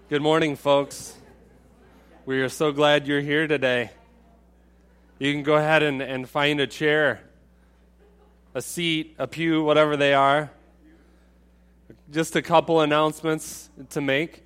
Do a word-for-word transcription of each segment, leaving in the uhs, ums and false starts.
Good morning, folks. We are so glad you're here today. You can go ahead and, and find a chair, a seat, a pew, whatever they are. Just a couple announcements to make.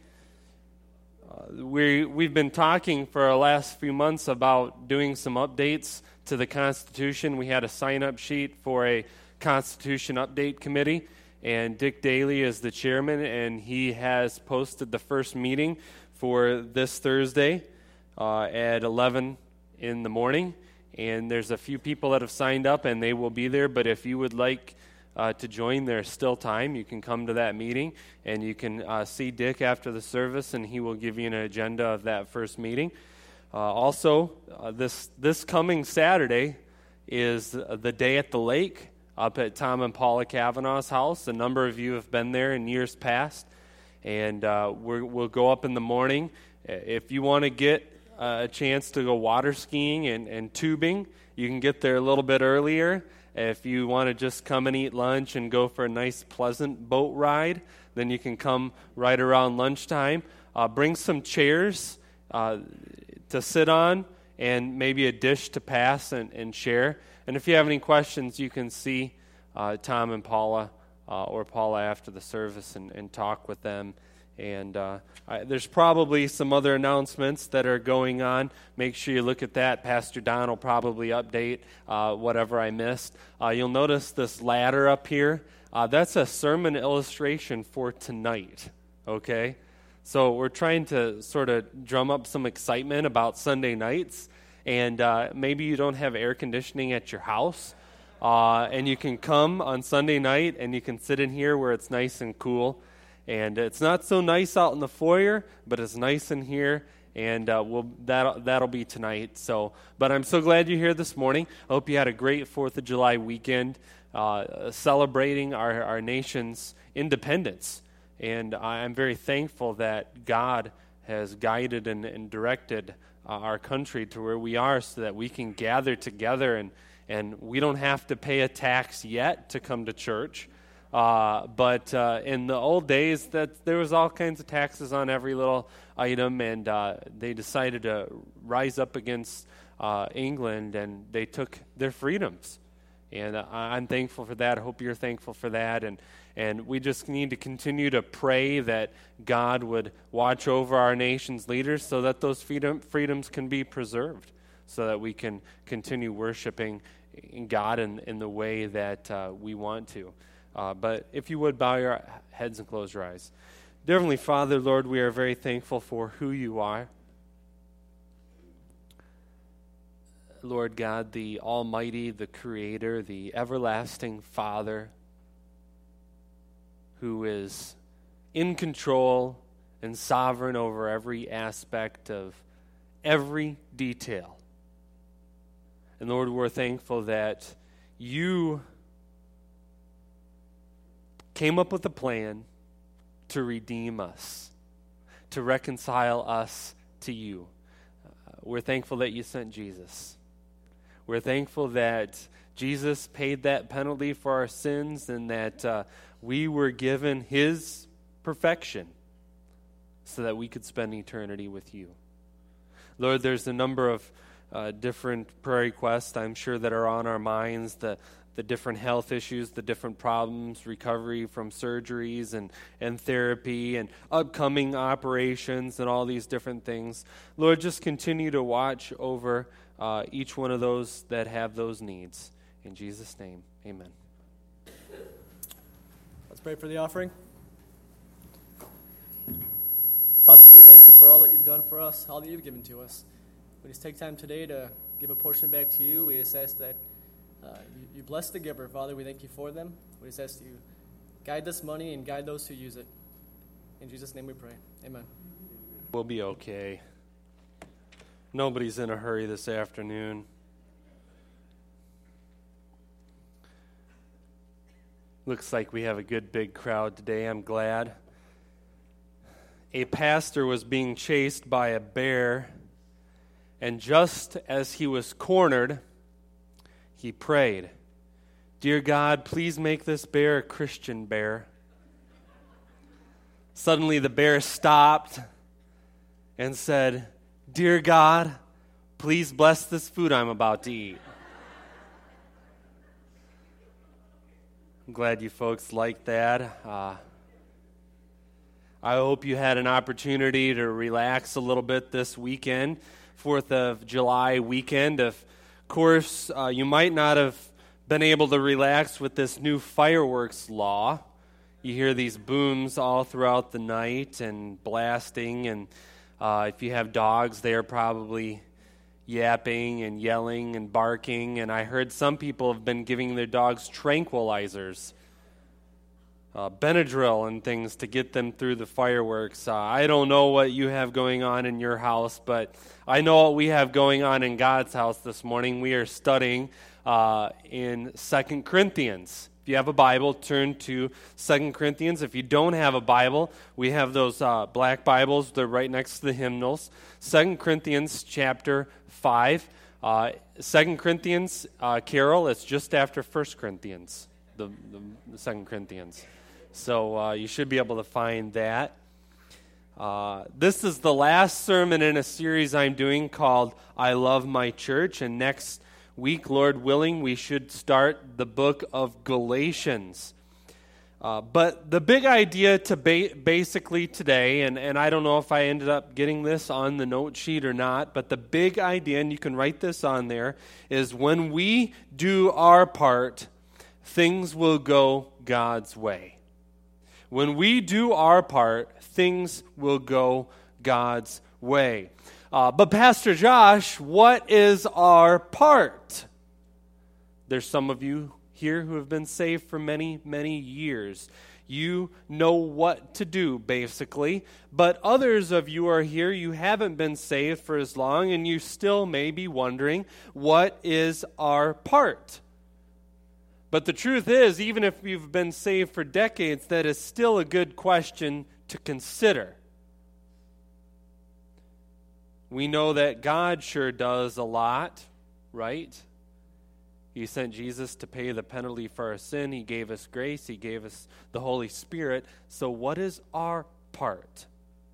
Uh, we, we've been talking for the last few months about doing some updates to the Constitution. We had a sign-up sheet for a Constitution Update Committee, and Dick Daly is the chairman, and he has posted the first meeting for this Thursday uh, at eleven in the morning. And there's a few people that have signed up, and they will be there. But if you would like uh, to join, there's still time. You can come to that meeting, and you can uh, see Dick after the service, and he will give you an agenda of that first meeting. Uh, also, uh, this this coming Saturday is the Day at the Lake up at Tom and Paula Kavanaugh's house. A number of you have been there in years past, and uh, we're, we'll go up in the morning. If you want to get uh, a chance to go water skiing and, and tubing, you can get there a little bit earlier. If you want to just come and eat lunch and go for a nice, pleasant boat ride, then you can come right around lunchtime. Uh, bring some chairs uh, to sit on and maybe a dish to pass and, and share. And if you have any questions, you can see uh, Tom and Paula uh, or Paula after the service and, and talk with them. And uh, I, there's probably some other announcements that are going on. Make sure you look at that. Pastor Don will probably update uh, whatever I missed. Uh, you'll notice this ladder up here. Uh, that's a sermon illustration for tonight, okay? So we're trying to sort of drum up some excitement about Sunday nights. And uh, maybe you don't have air conditioning at your house, uh, and you can come on Sunday night, and you can sit in here where it's nice and cool. And it's not so nice out in the foyer, but it's nice in here, and uh, we'll, that, that'll be tonight. So, but I'm so glad you're here this morning. I hope you had a great fourth of July weekend uh, celebrating our, our nation's independence. And I'm very thankful that God has guided and, and directed Uh, our country to where we are so that we can gather together and, and we don't have to pay a tax yet to come to church. Uh, but uh, in the old days, that there was all kinds of taxes on every little item, and uh, they decided to rise up against uh, England, and they took their freedoms. And uh, I'm thankful for that. I hope you're thankful for that. And And we just need to continue to pray that God would watch over our nation's leaders so that those freedom, freedoms can be preserved, so that we can continue worshiping God in, in the way that uh, we want to. Uh, but if you would, bow your heads and close your eyes. Dear Heavenly Father, Lord, we are very thankful for who you are. Lord God, the Almighty, the Creator, the everlasting Father, who is in control and sovereign over every aspect of every detail. And Lord, we're thankful that you came up with a plan to redeem us, to reconcile us to you. Uh, we're thankful that you sent Jesus. We're thankful that Jesus paid that penalty for our sins, and that uh, we were given his perfection so that we could spend eternity with you. Lord, there's a number of uh, different prayer requests, I'm sure, that are on our minds, the, the different health issues, the different problems, recovery from surgeries and, and therapy and upcoming operations and all these different things. Lord, just continue to watch over uh, each one of those that have those needs. In Jesus' name, amen. Let's pray for the offering. Father, we do thank you for all that you've done for us, all that you've given to us. We just take time today to give a portion back to you. We just ask that uh, you, you bless the giver. Father, we thank you for them. We just ask you guide this money and guide those who use it. In Jesus' name we pray. Amen. We'll be okay. Nobody's in a hurry this afternoon. Looks like we have a good big crowd today. I'm glad. A pastor was being chased by a bear, and just as he was cornered, he prayed, "Dear God, please make this bear a Christian bear." Suddenly the bear stopped and said, "Dear God, please bless this food I'm about to eat." I'm glad you folks liked that. Uh, I hope you had an opportunity to relax a little bit this weekend, fourth of July weekend. Of course, uh, you might not have been able to relax with this new fireworks law. You hear these booms all throughout the night and blasting, and uh, if you have dogs, they're probably yapping and yelling and barking, and I heard some people have been giving their dogs tranquilizers, uh, Benadryl and things to get them through the fireworks. Uh, I don't know what you have going on in your house, but I know what we have going on in God's house this morning. We are studying uh, in Second Corinthians. If you have a Bible, turn to Second Corinthians. If you don't have a Bible, we have those uh, black Bibles. They're right next to the hymnals. Second Corinthians chapter five. Uh, Second Corinthians, uh, Carol, it's just after First Corinthians, the, the, the Second Corinthians. So uh, you should be able to find that. Uh, this is the last sermon in a series I'm doing called I Love My Church, and next week, Lord willing, we should start the book of Galatians. Uh, but the big idea to ba- basically today, and, and I don't know if I ended up getting this on the note sheet or not, but the big idea, and you can write this on there, is when we do our part, things will go God's way. When we do our part, things will go God's way. Uh, but Pastor Josh, what is our part? There's some of you here who have been saved for many, many years. You know what to do, basically. But others of you are here, you haven't been saved for as long, and you still may be wondering, what is our part? But the truth is, even if you've been saved for decades, that is still a good question to consider. We know that God sure does a lot, right? He sent Jesus to pay the penalty for our sin. He gave us grace. He gave us the Holy Spirit. So what is our part?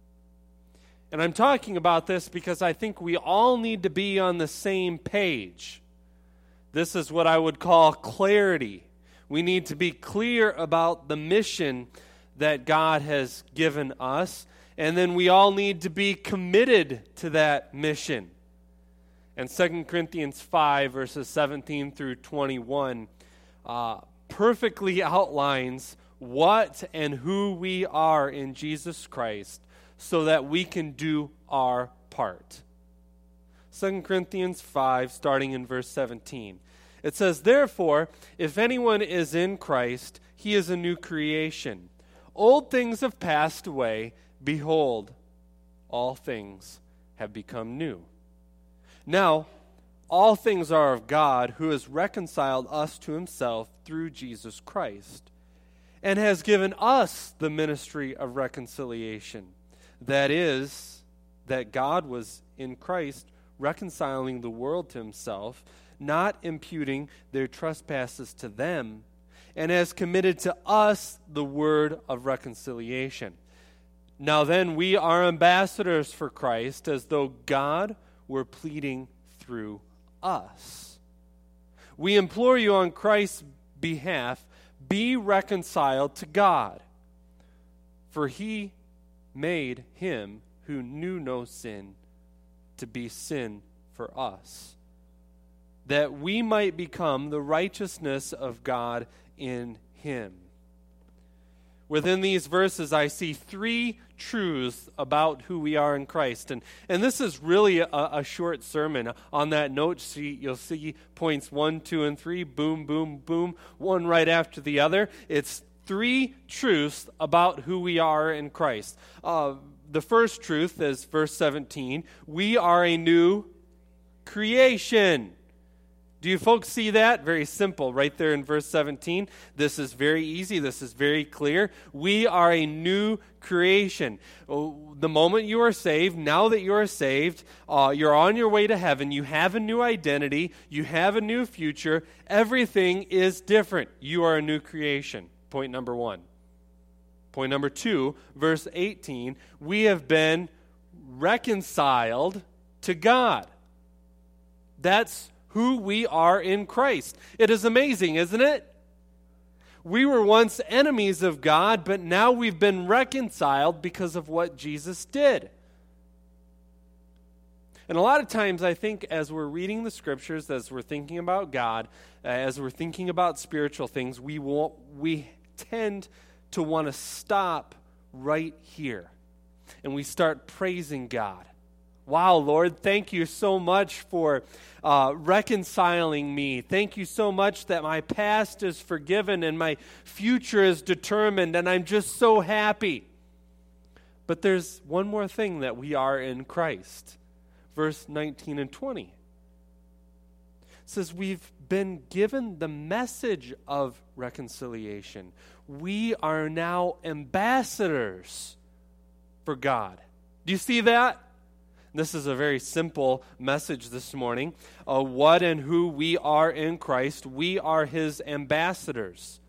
And I'm talking about this because I think we all need to be on the same page. This is what I would call clarity. We need to be clear about the mission that God has given us. And then we all need to be committed to that mission. And Second Corinthians five, verses seventeen through twenty-one, uh, perfectly outlines what and who we are in Jesus Christ so that we can do our part. Second Corinthians five, starting in verse seventeen. It says, "Therefore, if anyone is in Christ, he is a new creation. Old things have passed away. Behold, all things have become new. Now, all things are of God, who has reconciled us to himself through Jesus Christ, and has given us the ministry of reconciliation. That is, that God was in Christ reconciling the world to himself, not imputing their trespasses to them, and has committed to us the word of reconciliation. Now then, we are ambassadors for Christ, as though God were pleading through us. We implore you on Christ's behalf, be reconciled to God. For he made him who knew no sin to be sin for us, that we might become the righteousness of God in him." Within these verses, I see three truths about who we are in Christ. And, and this is really a, a short sermon. On that note sheet, you'll see points one, two, and three, boom, boom, boom, one right after the other. It's three truths about who we are in Christ. Uh, the first truth is verse seventeen. We are a new creation. Do you folks see that? Very simple, right there in verse seventeen. This is very easy. This is very clear. We are a new creation. Oh, the moment you are saved, now that you are saved, uh, you're on your way to heaven. You have a new identity. You have a new future. Everything is different. You are a new creation. Point number one. Point number two, verse eighteen. We have been reconciled to God. That's who we are in Christ. It is amazing, isn't it? We were once enemies of God, but now we've been reconciled because of what Jesus did. And a lot of times I think as we're reading the scriptures, as we're thinking about God, as we're thinking about spiritual things, we won't, we tend to want to stop right here. And we start praising God. Wow, Lord, thank you so much for uh, reconciling me. Thank you so much that my past is forgiven and my future is determined, and I'm just so happy. But there's one more thing that we are in Christ. Verse nineteen and twenty. It says we've been given the message of reconciliation. We are now ambassadors for God. Do you see that? This is a very simple message this morning. Uh, what and who we are in Christ. We are His ambassadors.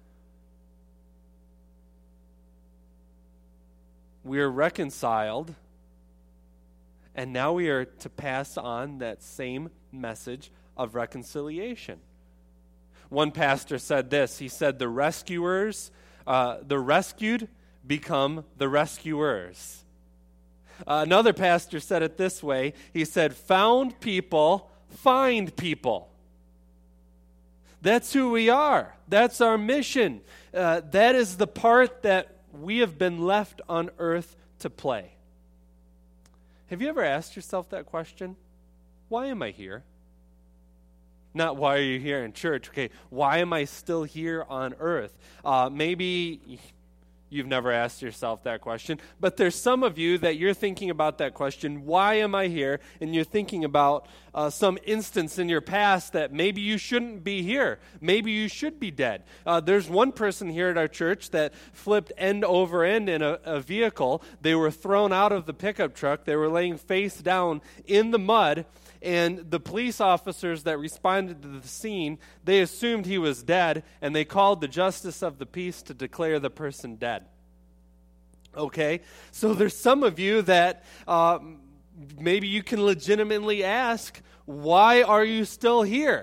We are reconciled, and now we are to pass on that same message of reconciliation. One pastor said this. He said, the rescuers, uh, the rescued become the rescuers. Uh, another pastor said it this way. He said, found people find people. That's who we are. That's our mission. Uh, that is the part that we have been left on earth to play. Have you ever asked yourself that question? Why am I here? Not why are you here in church? Okay, why am I still here on earth? Uh, maybe you've never asked yourself that question, but there's some of you that you're thinking about that question, why am I here? And you're thinking about uh, some instance in your past that maybe you shouldn't be here. Maybe you should be dead. Uh, there's one person here at our church that flipped end over end in a, a vehicle. They were thrown out of the pickup truck. They were laying face down in the mud. And the police officers that responded to the scene, they assumed he was dead, and they called the justice of the peace to declare the person dead. Okay? So there's some of you that uh, maybe you can legitimately ask, why are you still here?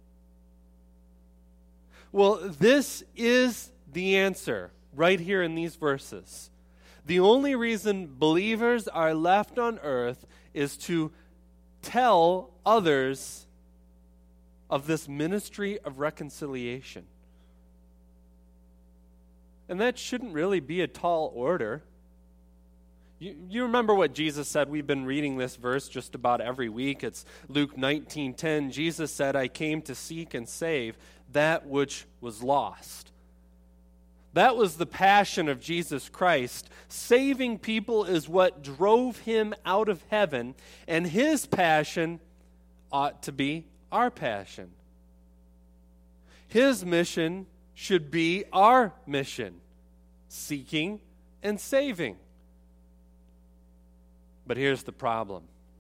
Well, this is the answer right here in these verses. The only reason believers are left on earth is to tell others of this ministry of reconciliation. And that shouldn't really be a tall order. You, you remember what Jesus said? We've been reading this verse just about every week. It's Luke nineteen ten. Jesus said, I came to seek and save that which was lost. That was the passion of Jesus Christ. Saving people is what drove him out of heaven, and his passion ought to be our passion. His mission should be our mission, seeking and saving. But here's the problem.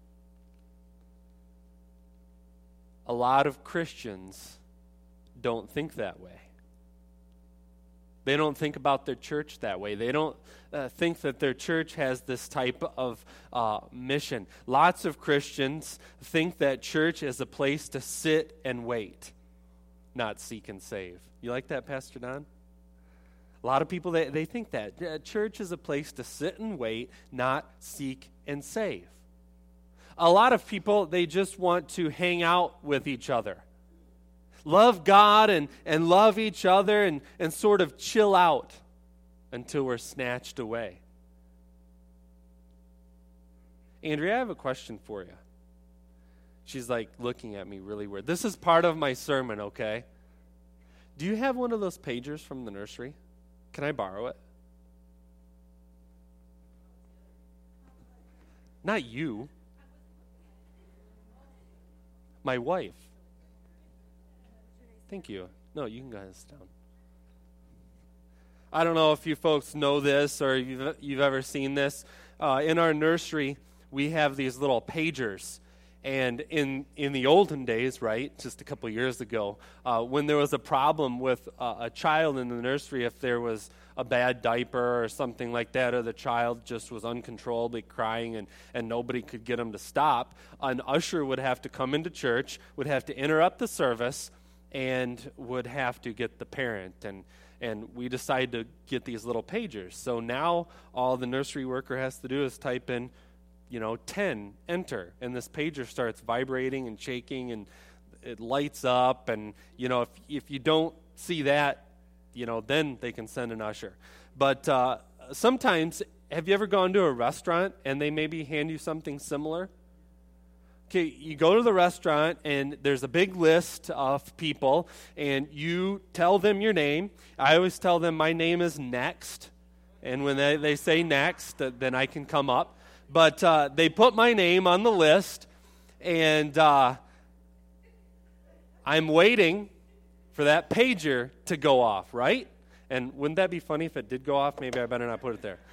A lot of Christians don't think that way. They don't think about their church that way. They don't uh, think that their church has this type of uh, mission. Lots of Christians think that church is a place to sit and wait, not seek and save. You like that, Pastor Don? A lot of people, they, they think that. Uh, church is a place to sit and wait, not seek and save. A lot of people, they just want to hang out with each other. Love God and, and love each other and, and sort of chill out until we're snatched away. Andrea, I have a question for you. She's like looking at me really weird. This is part of my sermon, okay? Do you have one of those pagers from the nursery? Can I borrow it? Not you. My wife. Thank you. No, you can go ahead and sit down. I don't know if you folks know this or you've, you've ever seen this. Uh, in our nursery, we have these little pagers. And in, in the olden days, right, just a couple years ago, uh, when there was a problem with uh, a child in the nursery, if there was a bad diaper or something like that, or the child just was uncontrollably crying and, and nobody could get them to stop, an usher would have to come into church, would have to interrupt the service, and would have to get the parent. And and we decided to get these little pagers. So now all the nursery worker has to do is type in, you know, ten, enter, and this pager starts vibrating and shaking, and it lights up, and, you know, if if you don't see that, you know, then they can send an usher. But uh, sometimes, have you ever gone to a restaurant and they maybe hand you something similar? Okay, you go to the restaurant and there's a big list of people and you tell them your name. I always tell them my name is next. And when they, they say next, uh, then I can come up. But uh, they put my name on the list and uh, I'm waiting for that pager to go off, right? And wouldn't that be funny if it did go off? Maybe I better not put it there.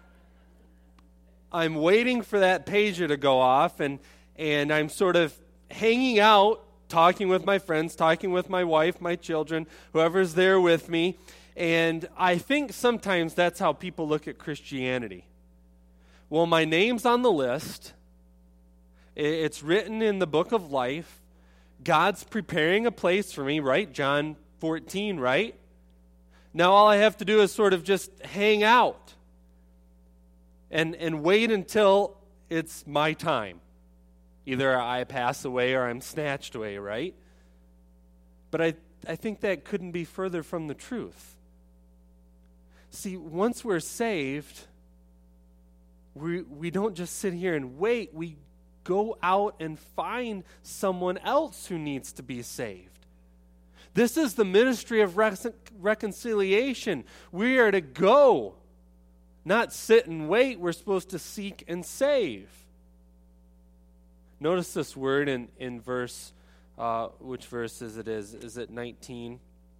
I'm waiting for that pager to go off, and and I'm sort of hanging out, talking with my friends, talking with my wife, my children, whoever's there with me. And I think sometimes that's how people look at Christianity. Well, my name's on the list. It's written in the book of life. God's preparing a place for me, right? John fourteen, right? Now all I have to do is sort of just hang out and and wait until it's my time. Either I pass away or I'm snatched away, right? But I, I think that couldn't be further from the truth. See, once we're saved, we we don't just sit here and wait. We go out and find someone else who needs to be saved. This is the ministry of recon- reconciliation. We are to go, not sit and wait. We're supposed to seek and save. Notice this word in, in verse, uh, which verse is it is? Is it nineteen?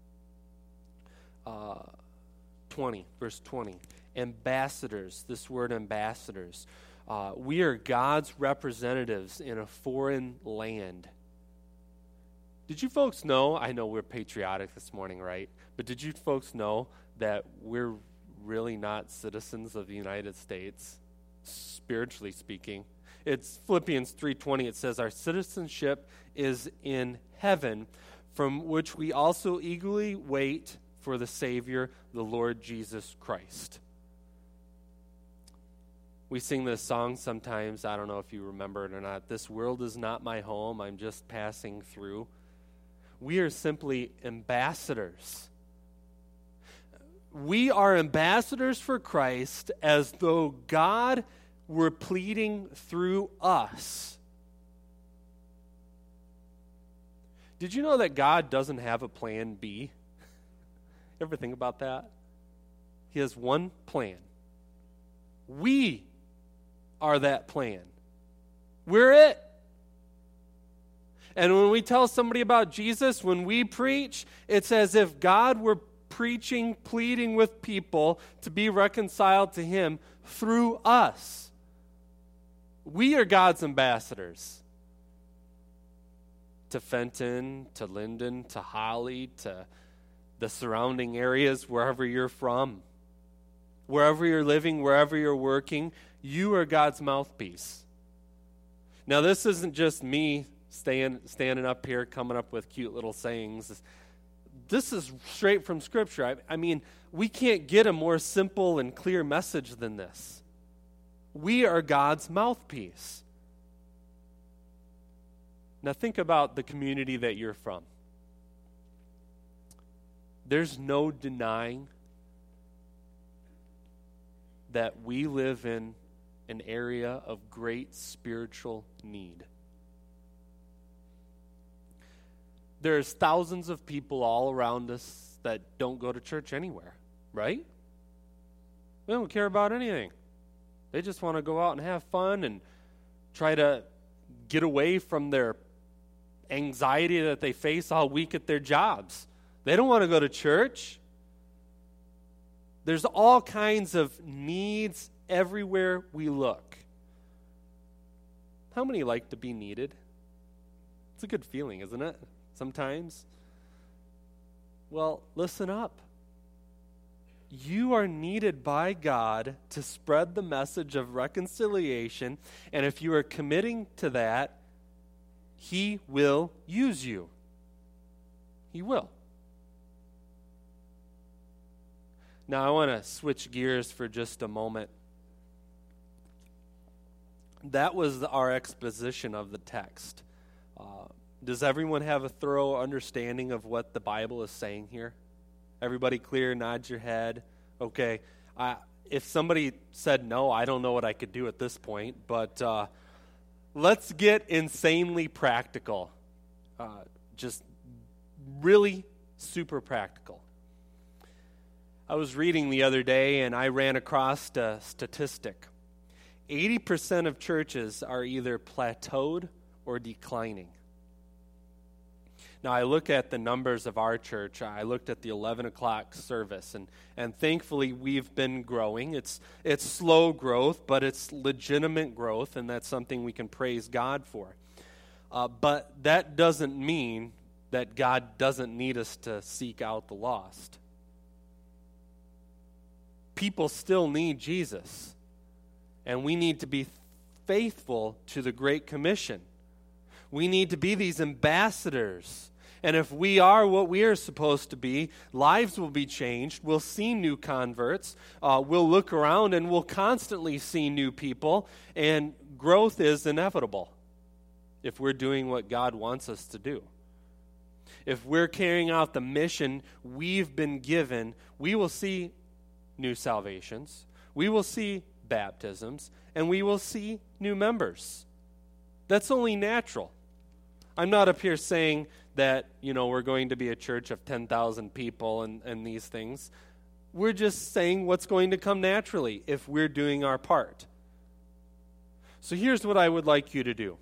Uh, twenty, verse twenty. Ambassadors, this word ambassadors. Uh, we are God's representatives in a foreign land. Did you folks know, I know we're patriotic this morning, right? But did you folks know that we're really not citizens of the United States, spiritually speaking? It's Philippians three twenty. It says, our citizenship is in heaven, from which we also eagerly wait for the Savior, the Lord Jesus Christ. We sing this song sometimes. I don't know if you remember it or not. This world is not my home. I'm just passing through. We are simply ambassadors. We are ambassadors for Christ as though God were pleading through us. Did you know that God doesn't have a plan B? Ever think about that? He has one plan. We are that plan. We're it. And when we tell somebody about Jesus, when we preach, it's as if God were preaching, pleading with people to be reconciled to Him through us. We are God's ambassadors to Fenton, to Linden, to Holly, to the surrounding areas, wherever you're from. Wherever you're living, wherever you're working, you are God's mouthpiece. Now, this isn't just me staying, standing up here, coming up with cute little sayings. This is straight from Scripture. I, I mean, we can't get a more simple and clear message than this. We are God's mouthpiece. Now think about the community that you're from. There's no denying that we live in an area of great spiritual need. There's thousands of people all around us that don't go to church anywhere, right? They don't care about anything. They just want to go out and have fun and try to get away from their anxiety that they face all week at their jobs. They don't want to go to church. There's all kinds of needs everywhere we look. How many like to be needed? It's a good feeling, isn't it? Sometimes. Well, listen up. you are needed by God to spread the message of reconciliation, and if you are committing to that, He will use you. He will. Now I want to switch gears for just a moment. That was our exposition of the text. Uh, does everyone have a thorough understanding of what the Bible is saying here? Everybody clear? Nod your head. Okay. I, if somebody said no, I don't know what I could do at this point, but uh, let's get insanely practical. Uh, just really super practical. I was reading the other day and I ran across a statistic. eighty percent of churches are either plateaued or declining. Now, I look at the numbers of our church. I looked at the eleven o'clock service, and, and thankfully we've been growing. It's, it's slow growth, but it's legitimate growth, and that's something we can praise God for. Uh, but that doesn't mean that God doesn't need us to seek out the lost. People still need Jesus. And we need to be faithful to the Great Commission. We need to be these ambassadors. And if we are what we are supposed to be, lives will be changed. We'll see new converts. Uh, we'll look around and we'll constantly see new people. And growth is inevitable if we're doing what God wants us to do. If we're carrying out the mission we've been given, we will see new salvations. We will see baptisms, and we will see new members. That's only natural. I'm not up here saying that, you know, we're going to be a church of ten thousand people and, and these things. We're just saying what's going to come naturally if we're doing our part. So here's what I would like you to do.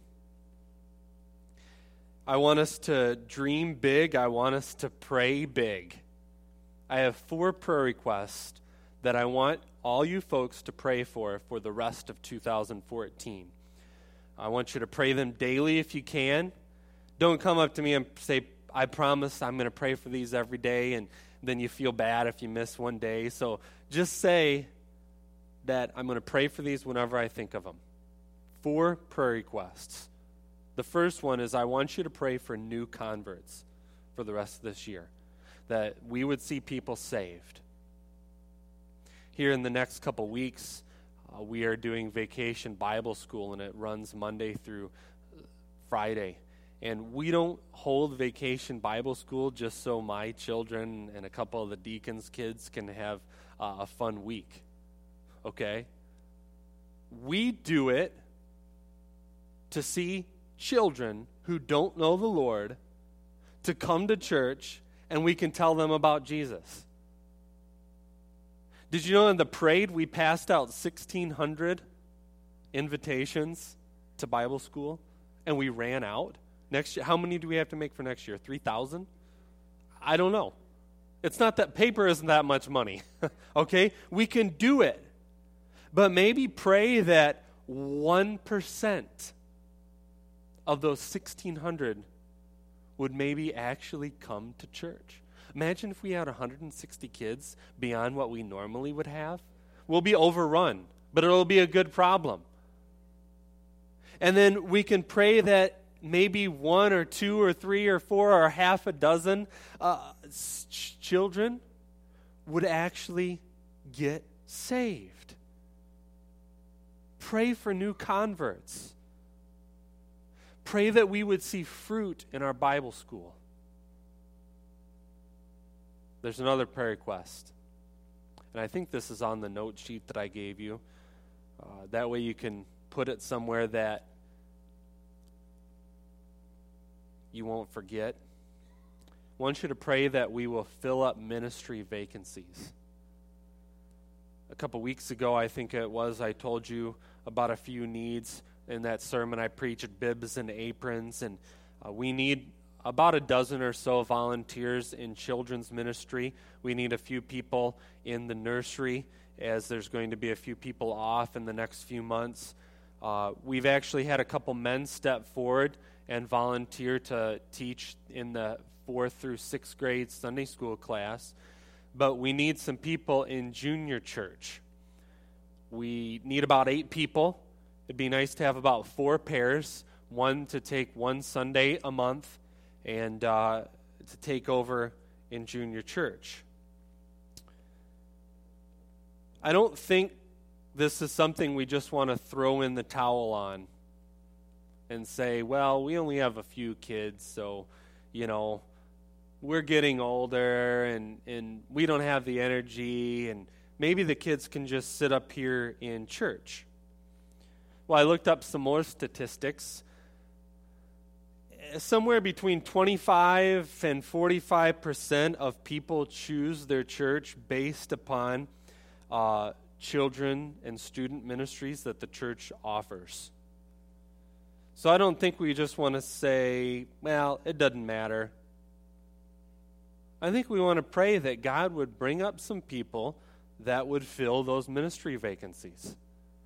I want us to dream big. I want us to pray big. I have four prayer requests that I want all you folks to pray for for the rest of two thousand fourteen. I want you to pray them daily if you can. Don't come up to me and say, I promise I'm going to pray for these every day, and then you feel bad if you miss one day. So just say that I'm going to pray for these whenever I think of them. Four prayer requests. The first one is I want you to pray for new converts for the rest of this year, that we would see people saved. Here in the next couple weeks, uh, we are doing Vacation Bible School, and it runs Monday through Friday. And we don't hold Vacation Bible School just so my children and a couple of the deacons' kids can have uh, a fun week, okay? We do it to see children who don't know the Lord to come to church, and we can tell them about Jesus. Did you know in the parade we passed out sixteen hundred invitations to Bible school, and we ran out? Next year, how many do we have to make for next year? three thousand? I don't know. It's not that paper isn't that much money, okay? We can do it. But maybe pray that one percent of those sixteen hundred would maybe actually come to church. Imagine if we had one hundred sixty kids beyond what we normally would have. We'll be overrun, but it'll be a good problem. And then we can pray that maybe one or two or three or four or half a dozen uh, ch- children would actually get saved. Pray for new converts. Pray that we would see fruit in our Bible school. There's another prayer request. And I think this is on the note sheet that I gave you. Uh, that way you can put it somewhere that you won't forget. I want you to pray that we will fill up ministry vacancies. A couple weeks ago, I think it was, I told you about a few needs. In that sermon, I preached bibs and aprons, and uh, we need about a dozen or so volunteers in children's ministry. We need a few people in the nursery, as there's going to be a few people off in the next few months. Uh, we've actually had a couple men step forward and volunteer to teach in the fourth through sixth grade Sunday school class. but we need some people in junior church. We need about eight people. It'd be nice to have about four pairs, one to take one Sunday a month and uh, to take over in junior church. I don't think this is something we just want to throw in the towel on and say, well, we only have a few kids, so, you know, we're getting older and, and we don't have the energy, and maybe the kids can just sit up here in church. Well, I looked up some more statistics. Somewhere between twenty-five and forty-five percent of people choose their church based upon uh, children and student ministries that the church offers. So I don't think we just want to say, well, it doesn't matter. I think we want to pray that God would bring up some people that would fill those ministry vacancies.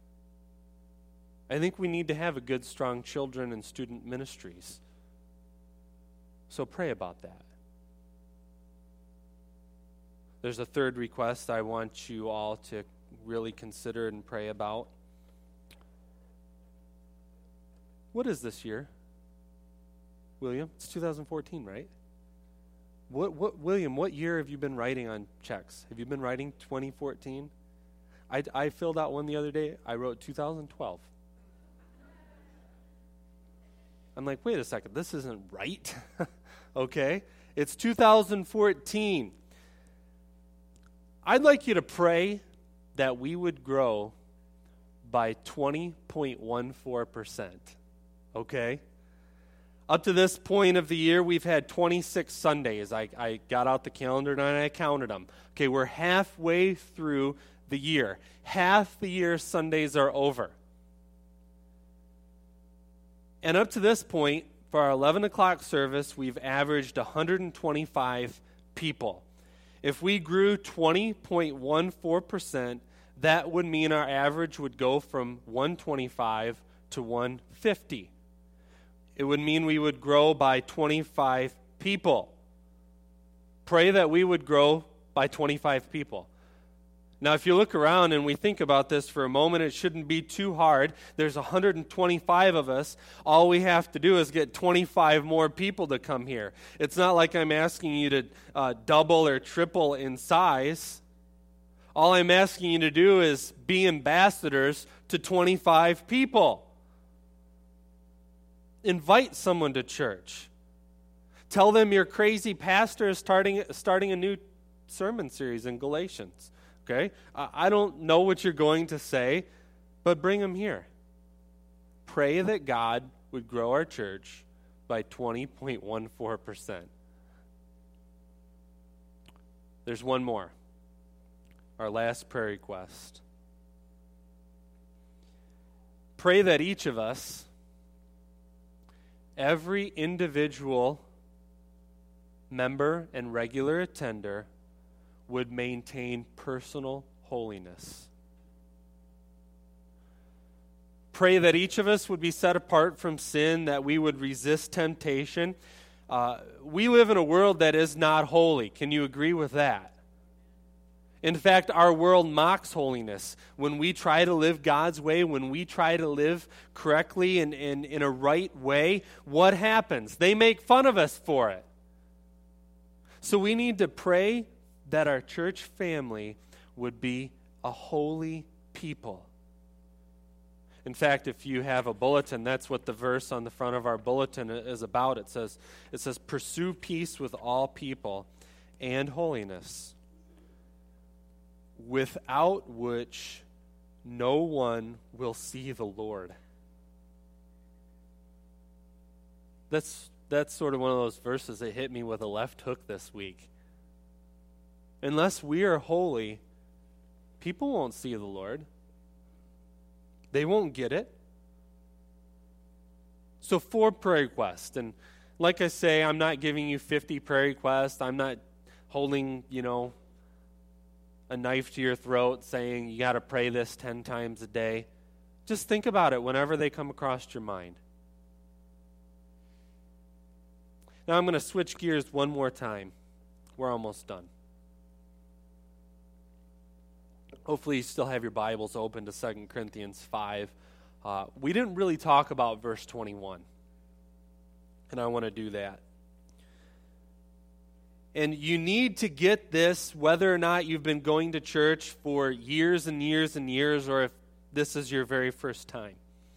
I think we need to have a good, strong children and student ministries. So pray about that. There's a third request I want you all to really consider and pray about. What is this year? William, it's two thousand fourteen, right? What, what, William, what year have you been writing on checks? Have you been writing twenty fourteen? I, I filled out one the other day. I wrote two thousand twelve. I'm like, wait a second, this isn't right. Okay, it's two thousand fourteen. I'd like you to pray that we would grow by twenty point one four percent. Okay? Up to this point of the year, we've had twenty-six Sundays. I, I got out the calendar and I counted them. Okay, we're halfway through the year. Half the year Sundays are over. And up to this point, for our eleven o'clock service, we've averaged one hundred twenty-five people. If we grew twenty point one four percent, that would mean our average would go from one hundred twenty-five to one hundred fifty. It would mean we would grow by twenty-five people. Pray that we would grow by twenty-five people. Now, if you look around and we think about this for a moment, it shouldn't be too hard. There's one hundred twenty-five of us. All we have to do is get twenty-five more people to come here. It's not like I'm asking you to uh, double or triple in size. All I'm asking you to do is be ambassadors to twenty-five people. Invite someone to church. Tell them your crazy pastor is starting, starting a new sermon series in Galatians. Okay? I don't know what you're going to say, but bring them here. Pray that God would grow our church by twenty point one four percent. There's one more. Our last prayer request. Pray that each of us, every individual member and regular attender, would maintain personal holiness. Pray that each of us would be set apart from sin, that we would resist temptation. Uh, we live in a world that is not holy. Can you agree with that? In fact, our world mocks holiness. When we try to live God's way, when we try to live correctly and, and in a right way, what happens? They make fun of us for it. So we need to pray that our church family would be a holy people. In fact, if you have a bulletin, that's what the verse on the front of our bulletin is about. It says, it says, pursue peace with all people and holiness, without which no one will see the Lord. That's, that's sort of one of those verses that hit me with a left hook this week. Unless we are holy, people won't see the Lord. They won't get it. So four prayer requests. And like I say, I'm not giving you fifty prayer requests. I'm not holding, you know, a knife to your throat saying you got to pray this ten times a day. Just think about it whenever they come across your mind. Now I'm going to switch gears one more time. We're almost done. Hopefully you still have your Bibles open to Second Corinthians five. Uh, we didn't really talk about verse twenty-one, and I want to do that. And you need to get this whether or not you've been going to church for years and years and years, or if this is your very first time.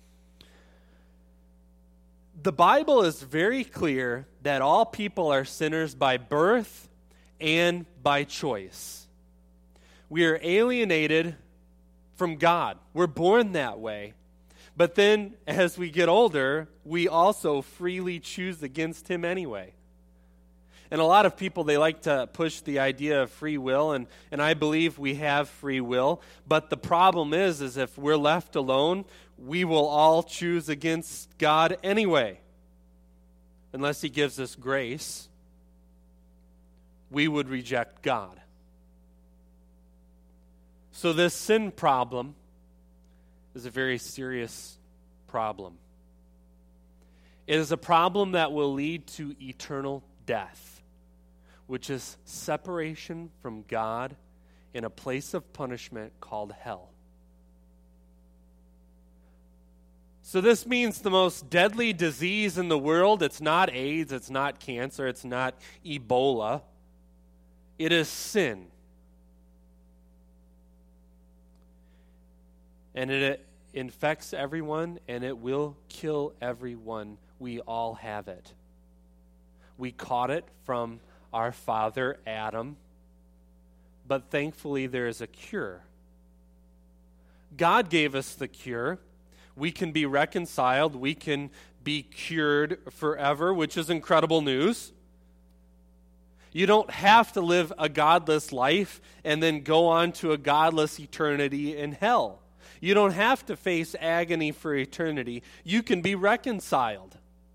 The Bible is very clear that all people are sinners by birth and by choice. We are alienated from God. We're born that way. But then, as we get older, we also freely choose against Him anyway. And a lot of people, they like to push the idea of free will, and, and I believe we have free will. But the problem is, is if we're left alone, we will all choose against God anyway. Unless He gives us grace, we would reject God. So this sin problem is a very serious problem. It is a problem that will lead to eternal death, which is separation from God in a place of punishment called hell. So this means the most deadly disease in the world, it's not AIDS, it's not cancer, it's not Ebola. It is sin. And it infects everyone, and it will kill everyone. We all have it. We caught it from our father Adam, but thankfully there is a cure. God gave us the cure. We can be reconciled. We can be cured forever, which is incredible news. You don't have to live a godless life and then go on to a godless eternity in hell. You don't have to face agony for eternity. You can be reconciled.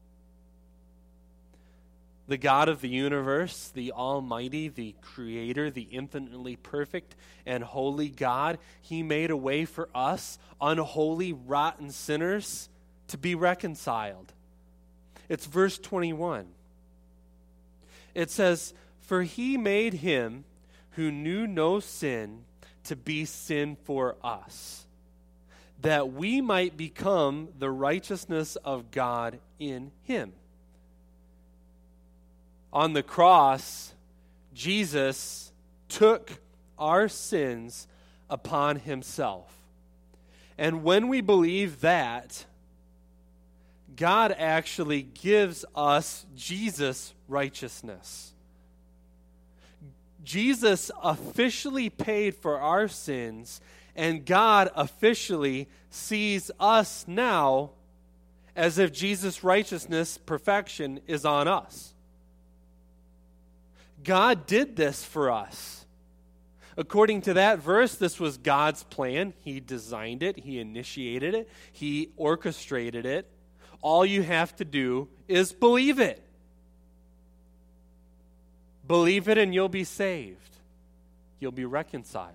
The God of the universe, the Almighty, the Creator, the infinitely perfect and holy God, He made a way for us, unholy, rotten sinners, to be reconciled. It's verse twenty-one. It says, "For He made Him who knew no sin to be sin for us, that we might become the righteousness of God in Him." On the cross, Jesus took our sins upon Himself. And when we believe that, God actually gives us Jesus' righteousness. Jesus officially paid for our sins, and God officially sees us now as if Jesus' righteousness, perfection, is on us. God did this for us. According to that verse, this was God's plan. He designed it. He initiated it. He orchestrated it. All you have to do is believe it. Believe it and you'll be saved. You'll be reconciled.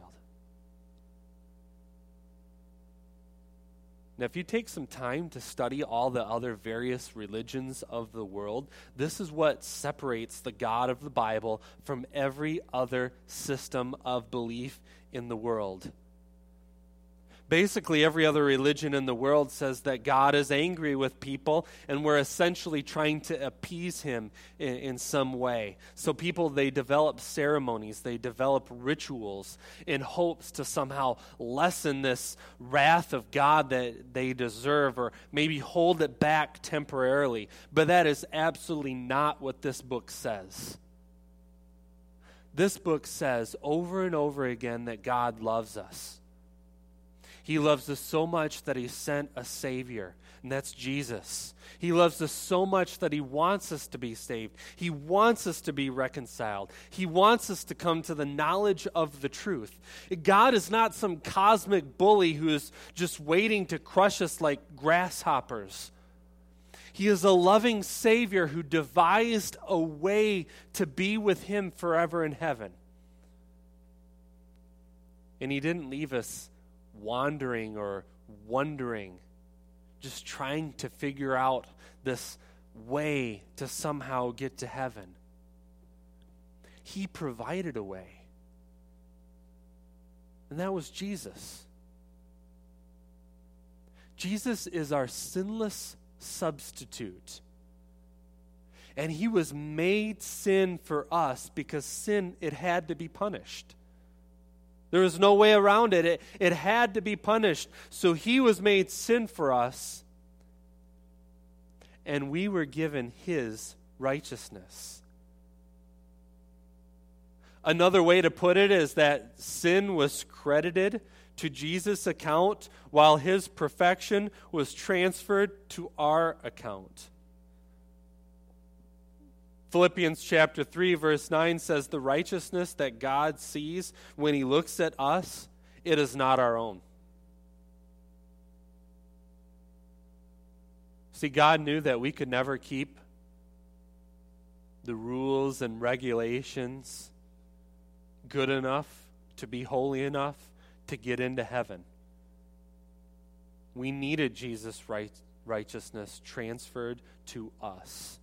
Now, if you take some time to study all the other various religions of the world, this is what separates the God of the Bible from every other system of belief in the world. Basically, every other religion in the world says that God is angry with people, and we're essentially trying to appease Him in, in some way. So people, they develop ceremonies, they develop rituals in hopes to somehow lessen this wrath of God that they deserve, or maybe hold it back temporarily. But that is absolutely not what this book says. This book says over and over again that God loves us. He loves us so much that He sent a Savior, and that's Jesus. He loves us so much that He wants us to be saved. He wants us to be reconciled. He wants us to come to the knowledge of the truth. God is not some cosmic bully who is just waiting to crush us like grasshoppers. He is a loving Savior who devised a way to be with Him forever in heaven. And He didn't leave us wandering or wondering, just trying to figure out this way to somehow get to heaven. He provided a way. And that was Jesus. Jesus is our sinless substitute. And he was made sin for us because sin, it had to be punished. There was no way around it. It, it had to be punished. So he was made sin for us. And we were given his righteousness. Another way to put it is that sin was credited to Jesus' account while his perfection was transferred to our account. Philippians chapter three verse nine says, the righteousness that God sees when he looks at us, it is not our own. See, God knew that we could never keep the rules and regulations good enough to be holy enough to get into heaven. We needed Jesus' right, righteousness transferred to us.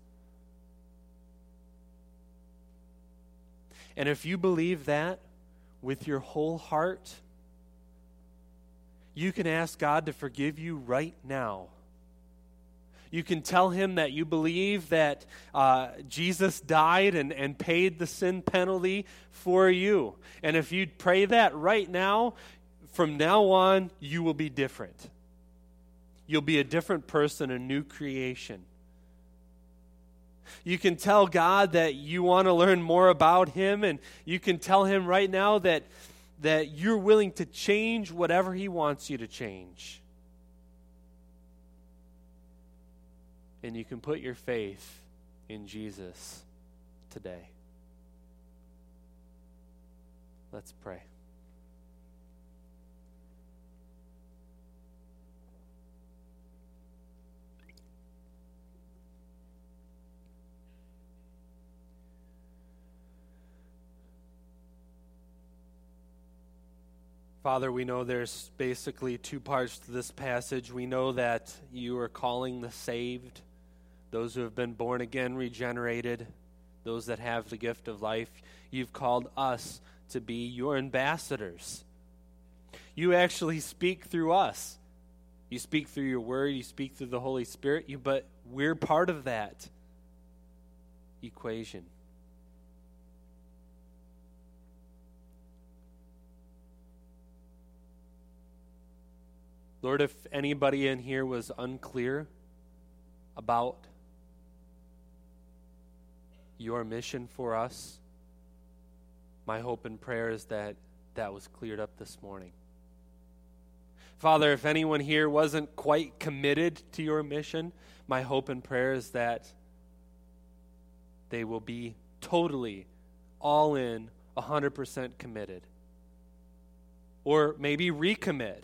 And if you believe that with your whole heart, you can ask God to forgive you right now. You can tell him that you believe that uh, Jesus died and, and paid the sin penalty for you. And if you pray that right now, from now on, you will be different. You'll be a different person, a new creation. You can tell God that you want to learn more about him, and you can tell him right now that, that you're willing to change whatever he wants you to change. And you can put your faith in Jesus today. Let's pray. Father, we know there's basically two parts to this passage. We know that you are calling the saved, those who have been born again, regenerated, those that have the gift of life. You've called us to be your ambassadors. You actually speak through us. You speak through your word, you speak through the Holy Spirit, you, but we're part of that equation. Lord, if anybody in here was unclear about your mission for us, my hope and prayer is that that was cleared up this morning. Father, if anyone here wasn't quite committed to your mission, my hope and prayer is that they will be totally all in, one hundred percent committed. Or maybe recommit.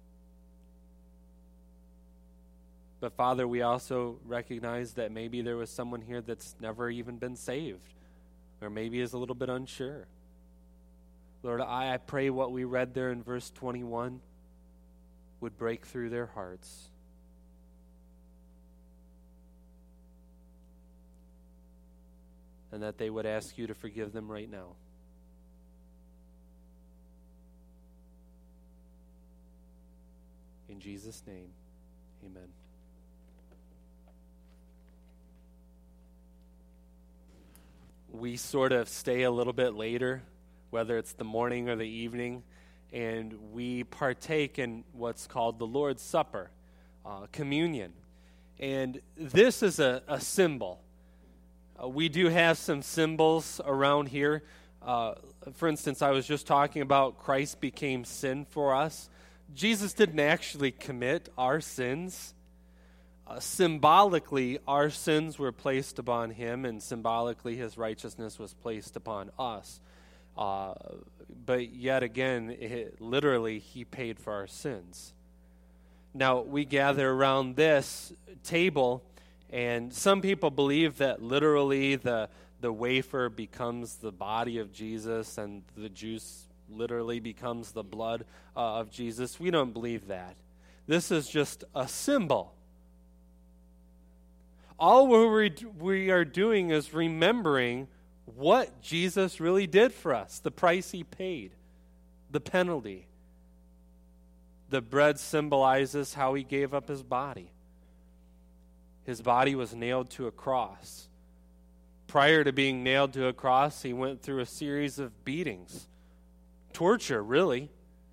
But Father, we also recognize that maybe there was someone here that's never even been saved, or maybe is a little bit unsure. Lord, I, I pray what we read there in verse twenty-one would break through their hearts. And that they would ask you to forgive them right now. In Jesus' name, amen. We sort of stay a little bit later, whether it's the morning or the evening, and we partake in what's called the Lord's Supper, uh, communion. And this is a, a symbol. Uh, we do have some symbols around here. Uh, for instance, I was just talking about Christ became sin for us. Jesus didn't actually commit our sins. Uh, symbolically, our sins were placed upon him, and symbolically, his righteousness was placed upon us. Uh, but yet again, it, literally, he paid for our sins. Now, we gather around this table, and some people believe that literally the, the wafer becomes the body of Jesus, and the juice literally becomes the blood uh, of Jesus. We don't believe that. This is just a symbol. All we we are doing is remembering what Jesus really did for us, the price he paid. the penalty. The bread symbolizes how he gave up his body. His body was nailed to a cross. Prior to being nailed to a cross, he went through a series of beatings. Torture, really.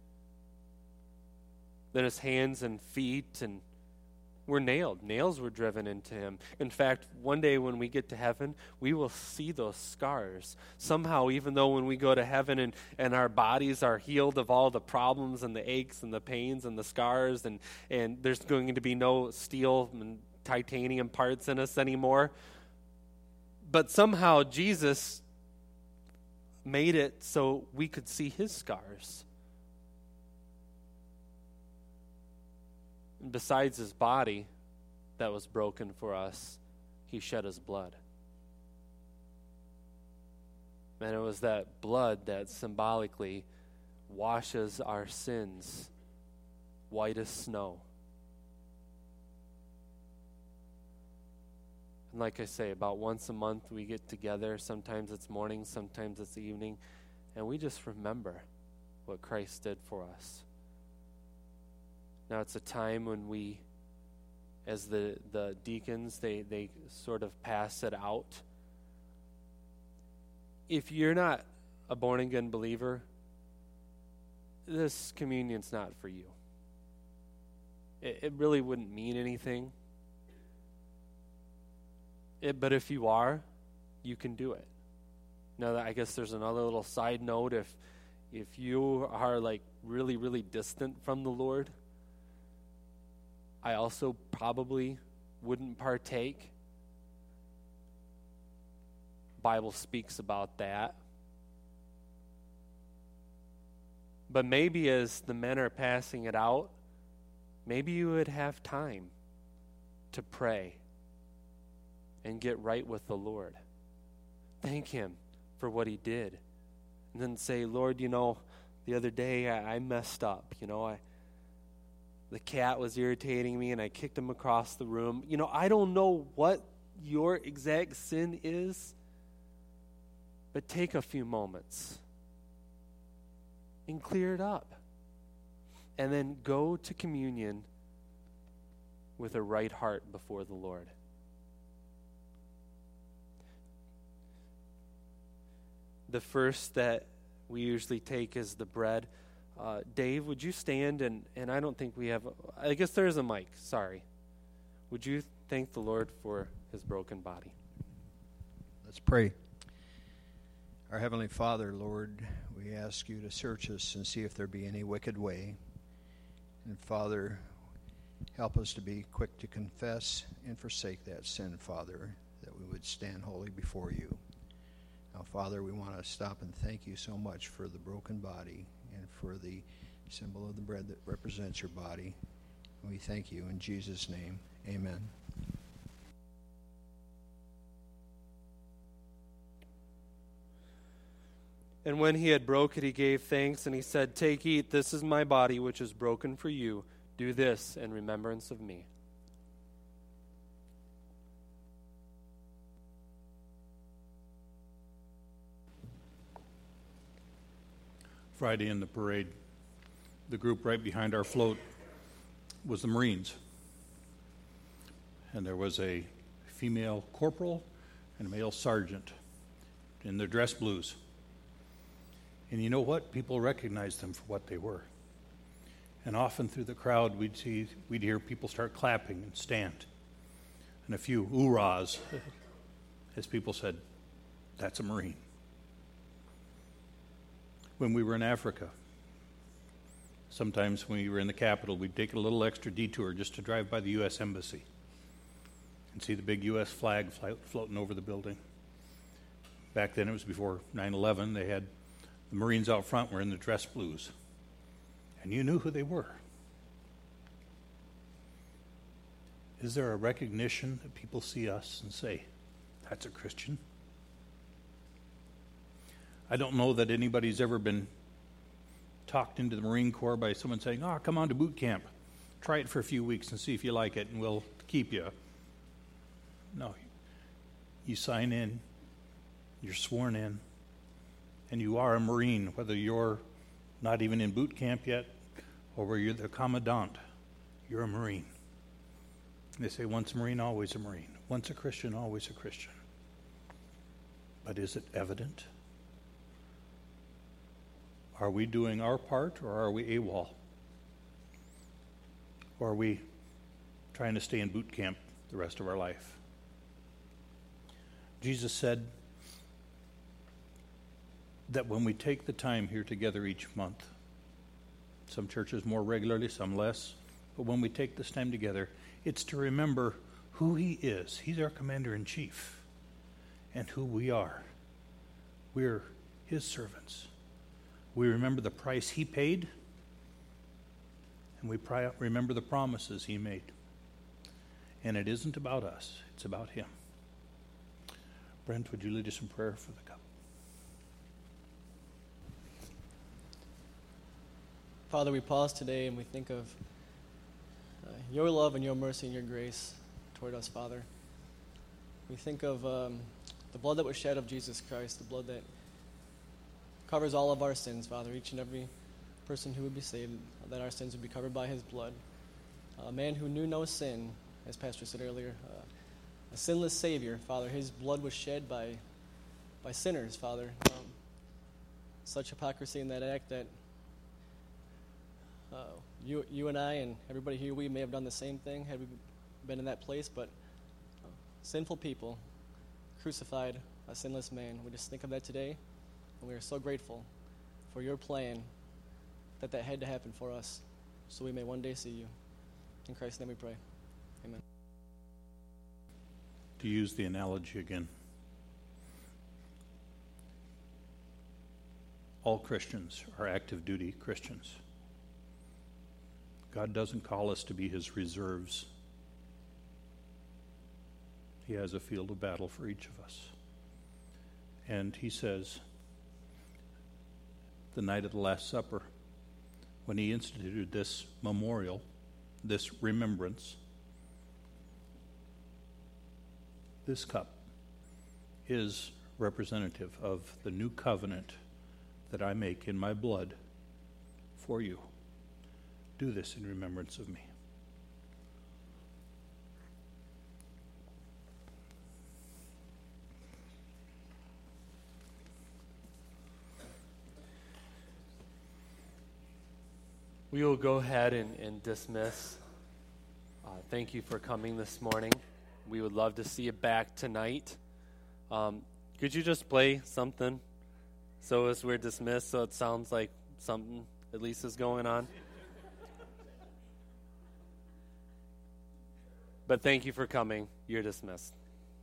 Then his hands and feet and were nailed. Nails were driven into him. In fact, one day when we get to heaven, we will see those scars. Somehow, even though when we go to heaven and, and our bodies are healed of all the problems and the aches and the pains and the scars, and, and there's going to be no steel and titanium parts in us anymore. But somehow Jesus made it so we could see his scars. And besides his body that was broken for us, he shed his blood. And it was that blood that symbolically washes our sins white as snow. And like I say, about once a month we get together. Sometimes it's morning, sometimes it's evening, and we just remember what Christ did for us. Now it's a time when we, as the, the deacons, they, they sort of pass it out. If you're not a born-again believer, this communion's not for you. It, it really wouldn't mean anything. It, but if you are, you can do it. Now, I guess there's another little side note. If, if you are like really, really distant from the Lord, I also probably wouldn't partake. Bible speaks about that. But maybe as the men are passing it out, maybe you would have time to pray and get right with the Lord. Thank him for what he did. And then say, Lord, you know, the other day I, I messed up. You know, I the cat was irritating me and I kicked him across the room. You know, I don't know what your exact sin is, but take a few moments and clear it up. And then go to communion with a right heart before the Lord. The first that we usually take is the bread. Uh, Dave, would you stand? And, and I don't think we have, a, I guess there is a mic, sorry. Would you thank the Lord for his broken body? Let's pray. Our Heavenly Father, Lord, we ask you to search us and see if there be any wicked way. And Father, help us to be quick to confess and forsake that sin, Father, that we would stand holy before you. Now, Father, we want to stop and thank you so much for the broken body and for the symbol of the bread that represents your body. And we thank you in Jesus' name. Amen. And when he had broke it, he gave thanks, and he said, Take, eat, this is my body, which is broken for you. Do this in remembrance of me. Friday in the parade, the group right behind our float was the Marines. And there was a female corporal and a male sergeant in their dress blues. And you know what? People recognized them for what they were. And often through the crowd, we'd see, we'd hear people start clapping and stand. And a few hoorahs, as people said, that's a Marine. When we were in Africa, sometimes when we were in the capital, we'd take a little extra detour just to drive by the U S Embassy and see the big U S flag fly, floating over the building. Back then, it was before nine eleven, they had the Marines out front were in the dress blues. And you knew who they were. Is there a recognition that people see us and say, that's a Christian? I don't know that anybody's ever been talked into the Marine Corps by someone saying, oh, come on to boot camp. Try it for a few weeks and see if you like it, and we'll keep you. No. You sign in, you're sworn in, and you are a Marine, whether you're not even in boot camp yet, or where you're the commandant, you're a Marine. They say once a Marine, always a Marine. Once a Christian, always a Christian. But is it evident? Are we doing our part, or are we AWOL? Or are we trying to stay in boot camp the rest of our life? Jesus said that when we take the time here together each month, some churches more regularly, some less, but when we take this time together, it's to remember who he is. He's our commander-in-chief, and who we are. We're his servants. We remember the price he paid, and we pri- remember the promises he made. And it isn't about us, it's about him. Brent, would you lead us in prayer for the cup? Father, we pause today and we think of uh, your love and your mercy and your grace toward us, Father. We think of um, the blood that was shed of Jesus Christ, the blood that covers all of our sins, Father, each and every person who would be saved, that our sins would be covered by his blood. A man who knew no sin, as Pastor said earlier, uh, a sinless Savior, Father. His blood was shed by by sinners, Father. Um, such hypocrisy in that act that uh, you you and I and everybody here, we may have done the same thing had we been in that place, but uh, sinful people crucified a sinless man. We just think of that today, and we are so grateful for your plan that that had to happen for us, so we may one day see you. In Christ's name we pray. Amen. To use the analogy again, all Christians are active duty Christians. God doesn't call us to be his reserves. He has a field of battle for each of us. And he says, the night of the Last Supper, when he instituted this memorial, this remembrance, this cup is representative of the new covenant that I make in my blood for you. Do this in remembrance of me. We will go ahead and, and dismiss. Uh, thank you for coming this morning. We would love to see you back tonight. Um, could you just play something so as we're dismissed, so it sounds like something at least is going on? But thank you for coming. You're dismissed.